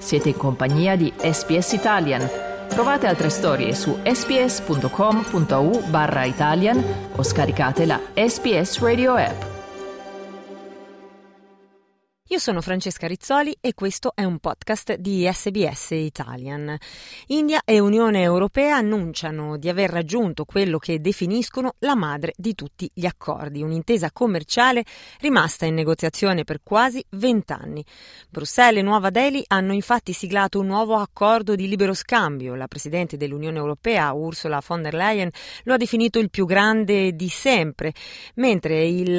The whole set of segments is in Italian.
Siete in compagnia di SBS Italian. Trovate altre storie su sbs.com.au/Italian o scaricate la SBS Radio app. Io sono Francesca Rizzoli e questo è un podcast di SBS Italian. India e Unione Europea annunciano di aver raggiunto quello che definiscono la madre di tutti gli accordi, un'intesa commerciale rimasta in negoziazione per quasi 20 anni. Bruxelles e Nuova Delhi hanno infatti siglato un nuovo accordo di libero scambio. La Presidente dell'Unione Europea, Ursula von der Leyen, lo ha definito il più grande di sempre, mentre il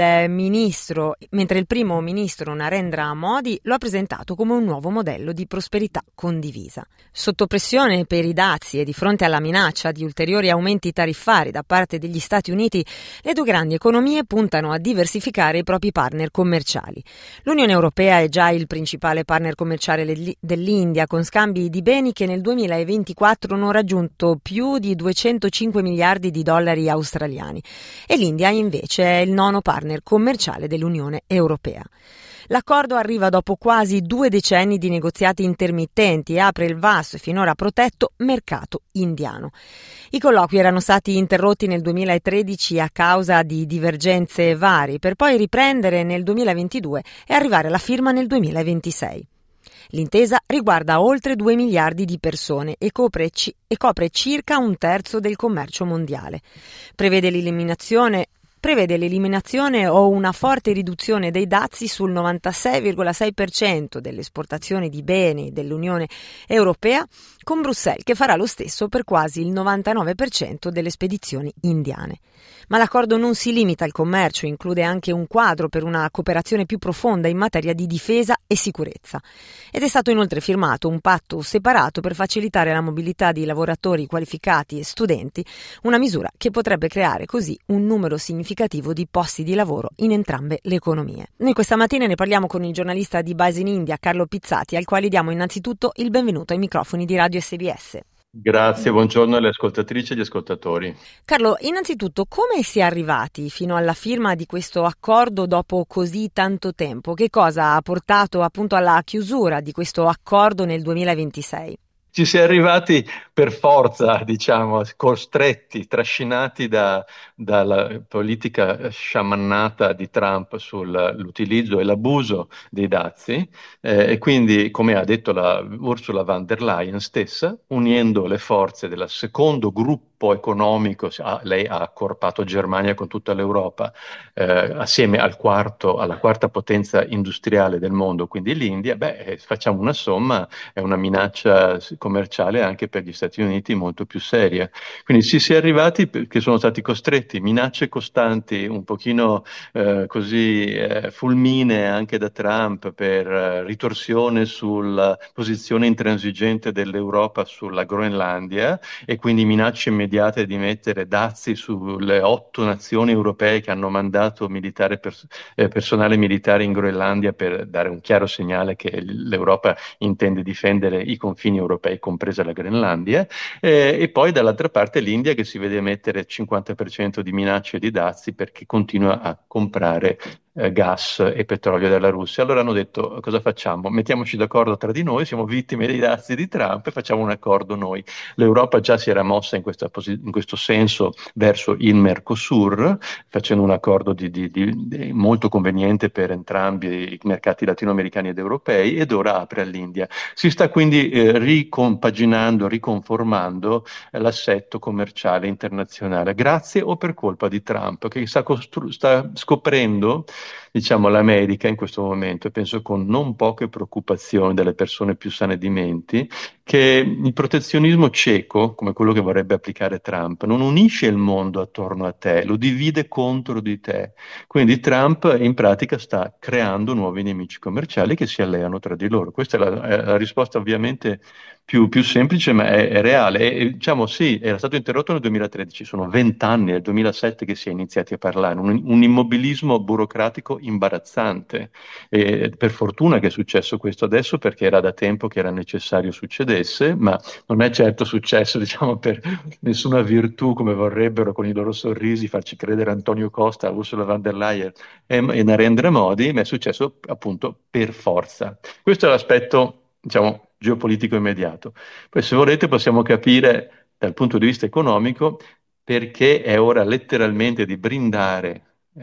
primo ministro Narendra Modi lo ha presentato come un nuovo modello di prosperità condivisa. Sotto pressione per i dazi e di fronte alla minaccia di ulteriori aumenti tariffari da parte degli Stati Uniti, le due grandi economie puntano a diversificare i propri partner commerciali. L'Unione Europea è già il principale partner commerciale dell'India, con scambi di beni che nel 2024 hanno raggiunto più di 205 miliardi di dollari australiani, e l'India invece è il nono partner commerciale dell'Unione Europea. L'accordo arriva dopo quasi 2 decenni di negoziati intermittenti e apre il vasto e finora protetto mercato indiano. I colloqui erano stati interrotti nel 2013 a causa di divergenze varie, per poi riprendere nel 2022 e arrivare alla firma nel 2026. L'intesa riguarda oltre 2 miliardi di persone e copre circa un terzo del commercio mondiale. Prevede l'eliminazione o una forte riduzione dei dazi sul 96,6% delle esportazioni di beni dell'Unione Europea, con Bruxelles che farà lo stesso per quasi il 99% delle spedizioni indiane. Ma l'accordo non si limita al commercio, include anche un quadro per una cooperazione più profonda in materia di difesa e sicurezza. Ed è stato inoltre firmato un patto separato per facilitare la mobilità di lavoratori qualificati e studenti, una misura che potrebbe creare così un numero significativo di posti di lavoro in entrambe le economie. Noi questa mattina ne parliamo con il giornalista di base in India, Carlo Pizzati, al quale diamo innanzitutto il benvenuto ai microfoni di Radio SBS. Grazie, buongiorno alle ascoltatrici e agli ascoltatori. Carlo, innanzitutto come si è arrivati fino alla firma di questo accordo dopo così tanto tempo? Che cosa ha portato appunto alla chiusura di questo accordo nel 2026? Ci si è arrivati per forza, diciamo, costretti, trascinati dalla politica sciamannata di Trump sull'utilizzo e l'abuso dei dazi, e quindi, come ha detto Ursula von der Leyen stessa, unendo le forze del secondo gruppo economico, lei ha accorpato Germania con tutta l'Europa, assieme alla quarta potenza industriale del mondo, quindi l'India, facciamo una somma, è una minaccia commerciale anche per gli Stati Uniti molto più seria. Quindi si è arrivati perché sono stati costretti, minacce costanti, un pochino fulminee anche da Trump per ritorsione sulla posizione intransigente dell'Europa sulla Groenlandia, e quindi minacce immediate di mettere dazi sulle 8 nazioni europee che hanno mandato personale militare in Groenlandia, per dare un chiaro segnale che l'Europa intende difendere i confini europei, compresa la Groenlandia, e poi dall'altra parte l'India, che si vede mettere il 50% di minacce e di dazi perché continua a comprare gas e petrolio dalla Russia. Allora hanno detto: cosa facciamo? Mettiamoci d'accordo tra di noi, siamo vittime dei dazi di Trump e facciamo un accordo noi. L'Europa già si era mossa in questo senso verso il Mercosur, facendo un accordo molto conveniente per entrambi i mercati latinoamericani ed europei, ed ora apre all'India. Si sta quindi ricompaginando, riconformando l'assetto commerciale internazionale, grazie o per colpa di Trump, che sta scoprendo, diciamo, l'America in questo momento, e penso con non poche preoccupazioni delle persone più sane di menti, che il protezionismo cieco, come quello che vorrebbe applicare Trump, non unisce il mondo attorno a te, lo divide contro di te. Quindi Trump in pratica sta creando nuovi nemici commerciali che si alleano tra di loro. Questa è la risposta ovviamente più semplice, ma è reale. Diciamo, sì, era stato interrotto nel 2013, sono 20 anni, nel 2007 che si è iniziati a parlare, un immobilismo burocratico imbarazzante. E per fortuna che è successo questo adesso, perché era da tempo che era necessario succedesse, ma non è certo successo, diciamo, per nessuna virtù, come vorrebbero con i loro sorrisi farci credere Antonio Costa, Ursula von der Leyen e Narendra Modi, ma è successo appunto per forza. Questo è l'aspetto, diciamo, geopolitico immediato. Poi se volete possiamo capire dal punto di vista economico perché è ora letteralmente di brindare,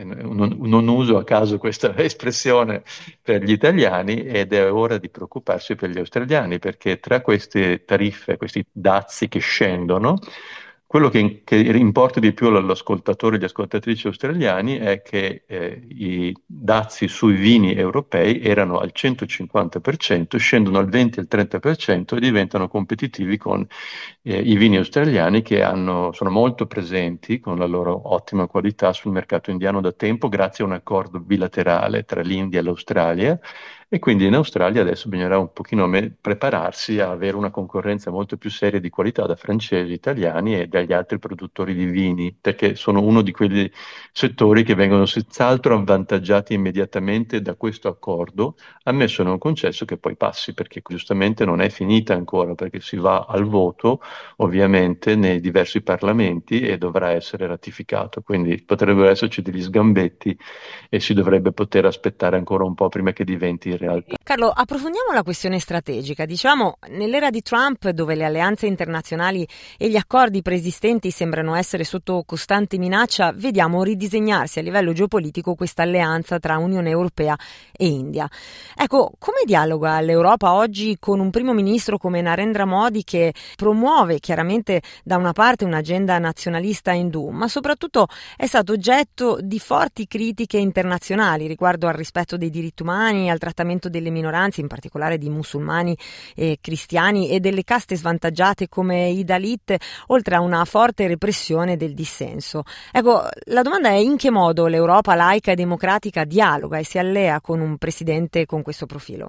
non uso a caso questa espressione per gli italiani, ed è ora di preoccuparsi per gli australiani, perché tra queste tariffe, questi dazi che scendono, quello che importa di più all'ascoltatore e agli ascoltatrici australiani è che i dazi sui vini europei erano al 150%, scendono al 20 e al 30% e diventano competitivi con i vini australiani che sono molto presenti con la loro ottima qualità sul mercato indiano da tempo, grazie a un accordo bilaterale tra l'India e l'Australia. E quindi in Australia adesso bisognerà un pochino prepararsi a avere una concorrenza molto più seria di qualità da francesi, italiani e dagli altri produttori di vini, perché sono uno di quegli settori che vengono senz'altro avvantaggiati immediatamente da questo accordo, ammesso e non concesso che poi passi, perché giustamente non è finita ancora, perché si va al voto ovviamente nei diversi parlamenti e dovrà essere ratificato, quindi potrebbero esserci degli sgambetti e si dovrebbe poter aspettare ancora un po' prima che diventi realtà. Carlo, approfondiamo la questione strategica. Diciamo, nell'era di Trump, dove le alleanze internazionali e gli accordi preesistenti sembrano essere sotto costante minaccia, vediamo ridisegnarsi a livello geopolitico questa alleanza tra Unione Europea e India. Ecco, come dialoga l'Europa oggi con un primo ministro come Narendra Modi, che promuove chiaramente da una parte un'agenda nazionalista indù, ma soprattutto è stato oggetto di forti critiche internazionali riguardo al rispetto dei diritti umani, al trattamento delle minoranze, in particolare di musulmani e cristiani, e delle caste svantaggiate come i Dalit, oltre a una forte repressione del dissenso. Ecco, la domanda è: in che modo l'Europa laica e democratica dialoga e si allea con un presidente con questo profilo?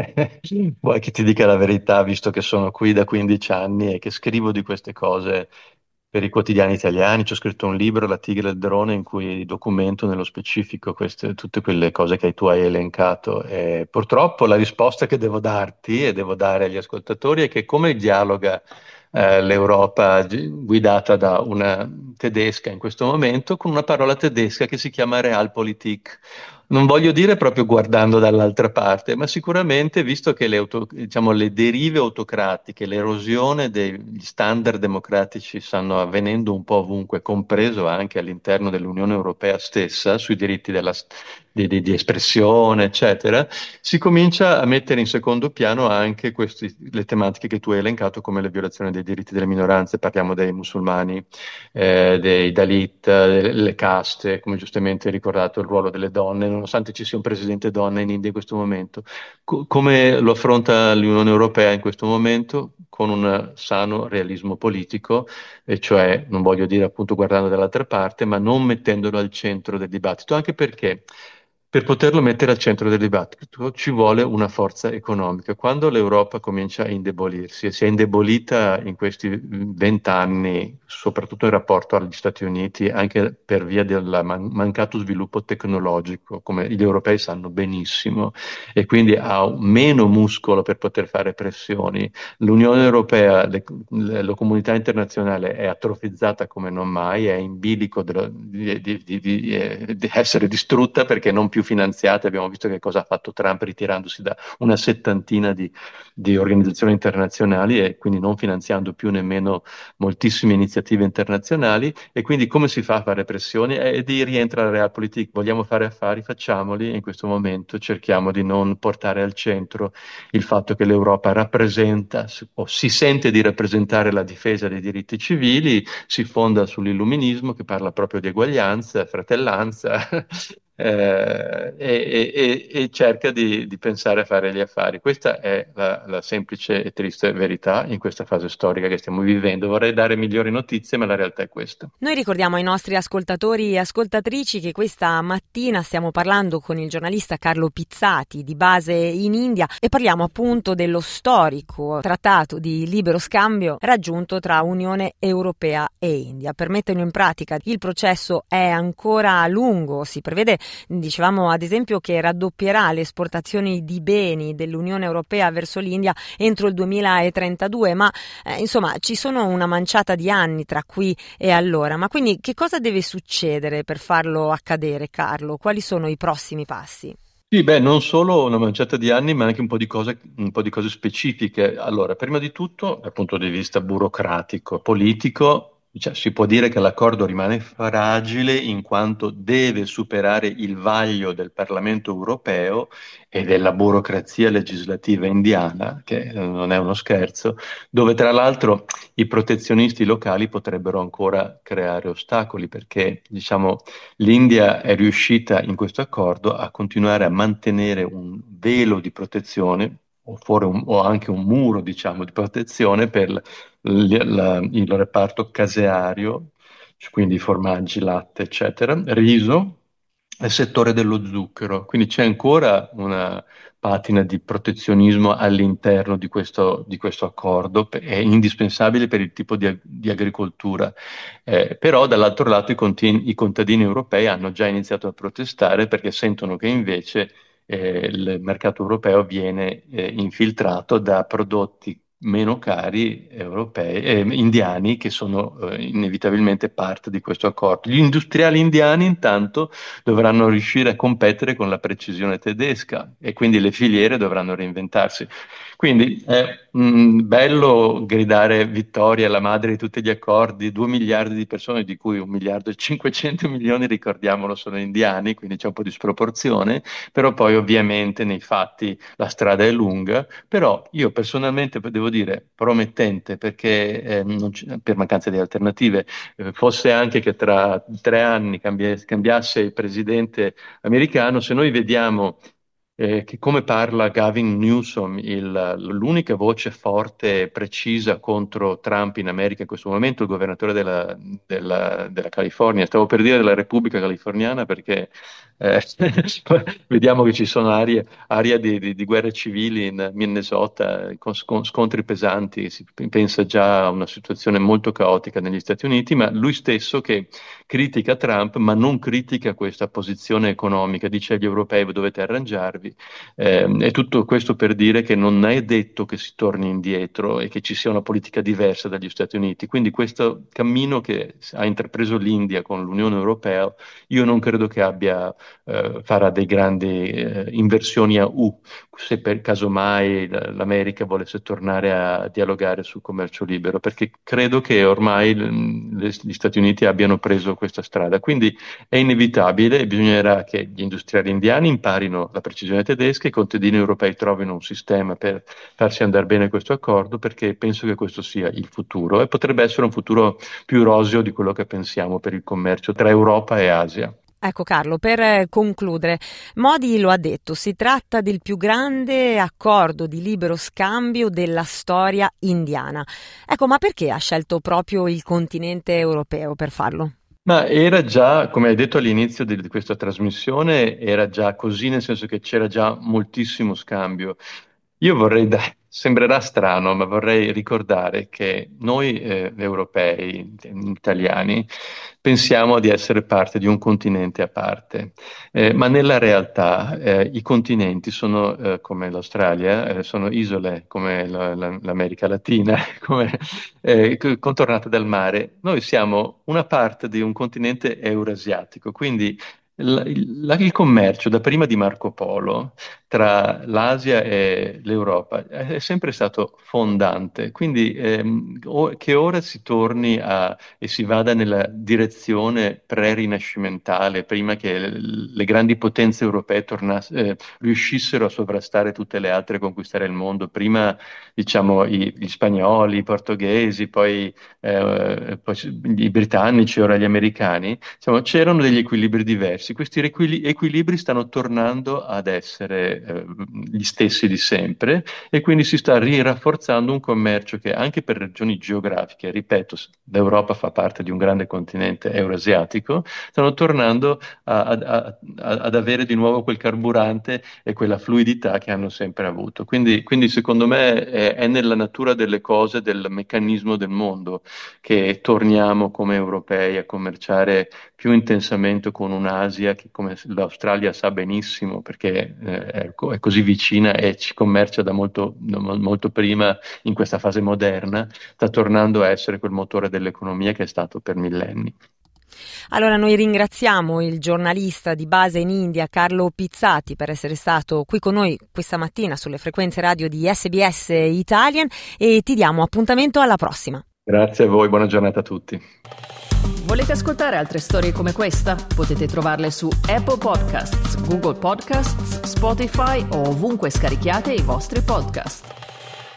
Vuoi che ti dica la verità, visto che sono qui da 15 anni e che scrivo di queste cose per i quotidiani italiani? Ci ho scritto un libro, La tigre e il drone, in cui documento nello specifico tutte quelle cose che tu hai elencato. E purtroppo la risposta che devo darti e devo dare agli ascoltatori è che come dialoga l'Europa guidata da una tedesca in questo momento, con una parola tedesca che si chiama Realpolitik. Non voglio dire proprio guardando dall'altra parte, ma sicuramente visto che diciamo, le derive autocratiche, l'erosione degli standard democratici stanno avvenendo un po' ovunque, compreso anche all'interno dell'Unione Europea stessa, sui diritti di espressione, eccetera, si comincia a mettere in secondo piano anche le tematiche che tu hai elencato, come le violazioni dei diritti delle minoranze. Parliamo dei musulmani, dei Dalit, delle caste, come giustamente hai ricordato, il ruolo delle donne, nonostante ci sia un presidente donna in India in questo momento. Come lo affronta l'Unione Europea in questo momento? Con un sano realismo politico, e cioè, non voglio dire appunto guardando dall'altra parte, ma non mettendolo al centro del dibattito, anche perché per poterlo mettere al centro del dibattito ci vuole una forza economica. Quando l'Europa comincia a indebolirsi, e si è indebolita in questi 20 anni, soprattutto in rapporto agli Stati Uniti, anche per via del mancato sviluppo tecnologico, come gli europei sanno benissimo, e quindi ha meno muscolo per poter fare pressioni. L'Unione Europea, la comunità internazionale è atrofizzata come non mai, è in bilico di essere distrutta perché non più finanziate. Abbiamo visto che cosa ha fatto Trump ritirandosi da una settantina di organizzazioni internazionali e quindi non finanziando più nemmeno moltissime iniziative internazionali. E quindi come si fa a fare pressioni? È di rientrare alla Realpolitik. Vogliamo fare affari? Facciamoli, e in questo momento cerchiamo di non portare al centro il fatto che l'Europa rappresenta o si sente di rappresentare la difesa dei diritti civili, si fonda sull'illuminismo che parla proprio di eguaglianza, fratellanza, e cerca di pensare a fare gli affari. Questa è la semplice e triste verità in questa fase storica che stiamo vivendo. Vorrei dare migliori notizie, ma la realtà è questa. Noi ricordiamo ai nostri ascoltatori e ascoltatrici che questa mattina stiamo parlando con il giornalista Carlo Pizzati, di base in India, e parliamo appunto dello storico trattato di libero scambio raggiunto tra Unione Europea e India. Per metterlo in pratica, il processo è ancora lungo. Si prevede, dicevamo ad esempio, che raddoppierà le esportazioni di beni dell'Unione Europea verso l'India entro il 2032, ma insomma ci sono una manciata di anni tra qui e allora. Ma quindi che cosa deve succedere per farlo accadere, Carlo? Quali sono i prossimi passi? Sì, beh, non solo una manciata di anni, ma anche un po' di cose specifiche. Allora, prima di tutto, dal punto di vista burocratico, politico, cioè, si può dire che l'accordo rimane fragile in quanto deve superare il vaglio del Parlamento europeo e della burocrazia legislativa indiana, che non è uno scherzo, dove tra l'altro i protezionisti locali potrebbero ancora creare ostacoli, perché, diciamo, l'India è riuscita in questo accordo a continuare a mantenere un velo di protezione o anche un muro, diciamo, di protezione per il reparto caseario, quindi formaggi, latte, eccetera, riso e settore dello zucchero. Quindi c'è ancora una patina di protezionismo all'interno di questo accordo, è indispensabile per il tipo di agricoltura. Però dall'altro lato i contadini europei hanno già iniziato a protestare perché sentono che invece il mercato europeo viene infiltrato da prodotti meno cari europei, indiani, che sono inevitabilmente parte di questo accordo. Gli industriali indiani intanto dovranno riuscire a competere con la precisione tedesca e quindi le filiere dovranno reinventarsi. Quindi è bello gridare vittoria alla madre di tutti gli accordi, 2 miliardi di persone, di cui 1 miliardo e 500 milioni, ricordiamolo, sono indiani, quindi c'è un po' di sproporzione, però poi ovviamente nei fatti la strada è lunga, però io personalmente devo dire promettente perché per mancanza di alternative, fosse anche che tra 3 anni cambiasse il presidente americano, se noi vediamo che come parla Gavin Newsom, l'unica voce forte e precisa contro Trump in America in questo momento, il governatore della California, stavo per dire della Repubblica Californiana perché eh, vediamo che ci sono aria di guerre civili in Minnesota, con scontri pesanti, si pensa già a una situazione molto caotica negli Stati Uniti, ma lui stesso che critica Trump, ma non critica questa posizione economica, dice agli europei: "Voi dovete arrangiarvi". E tutto questo per dire che non è detto che si torni indietro e che ci sia una politica diversa dagli Stati Uniti. Quindi questo cammino che ha intrapreso l'India con l'Unione Europea, io non credo che farà dei grandi inversioni a U, se per caso mai l'America volesse tornare a dialogare sul commercio libero, perché credo che ormai gli Stati Uniti abbiano preso questa strada. Quindi è inevitabile e bisognerà che gli industriali indiani imparino la precisione tedesca e i contadini europei trovino un sistema per farsi andare bene questo accordo, perché penso che questo sia il futuro e potrebbe essere un futuro più roseo di quello che pensiamo per il commercio tra Europa e Asia. Ecco Carlo, per concludere, Modi lo ha detto, si tratta del più grande accordo di libero scambio della storia indiana. Ecco, ma perché ha scelto proprio il continente europeo per farlo? Ma era già, come hai detto all'inizio di questa trasmissione, era già così, nel senso che c'era già moltissimo scambio. Io vorrei dare, sembrerà strano, ma vorrei ricordare che noi europei, italiani, pensiamo di essere parte di un continente a parte. Ma nella realtà i continenti sono, come l'Australia, sono isole come l'America Latina, come, contornate dal mare. Noi siamo una parte di un continente eurasiatico, quindi il commercio da prima di Marco Polo tra l'Asia e l'Europa è sempre stato fondante, quindi che ora si torni e si vada nella direzione pre-rinascimentale, prima che le grandi potenze europee riuscissero a sovrastare tutte le altre e conquistare il mondo, prima diciamo gli spagnoli, i portoghesi, poi i britannici, ora gli americani, insomma, c'erano degli equilibri diversi. Questi equilibri stanno tornando ad essere gli stessi di sempre e quindi si sta rirafforzando un commercio che anche per ragioni geografiche, ripeto, l'Europa fa parte di un grande continente eurasiatico, stanno tornando ad avere di nuovo quel carburante e quella fluidità che hanno sempre avuto. Quindi secondo me è nella natura delle cose, del meccanismo del mondo, che torniamo come europei a commerciare più intensamente con un'Asia che, come l'Australia sa benissimo, perché è così vicina e ci commercia molto prima in questa fase moderna, sta tornando a essere quel motore dell'economia che è stato per millenni. Allora noi ringraziamo il giornalista di base in India Carlo Pizzati per essere stato qui con noi questa mattina sulle frequenze radio di SBS Italian e ti diamo appuntamento alla prossima. Grazie a voi, buona giornata a tutti. Volete ascoltare altre storie come questa? Potete trovarle su Apple Podcasts, Google Podcasts, Spotify o ovunque scarichiate i vostri podcast.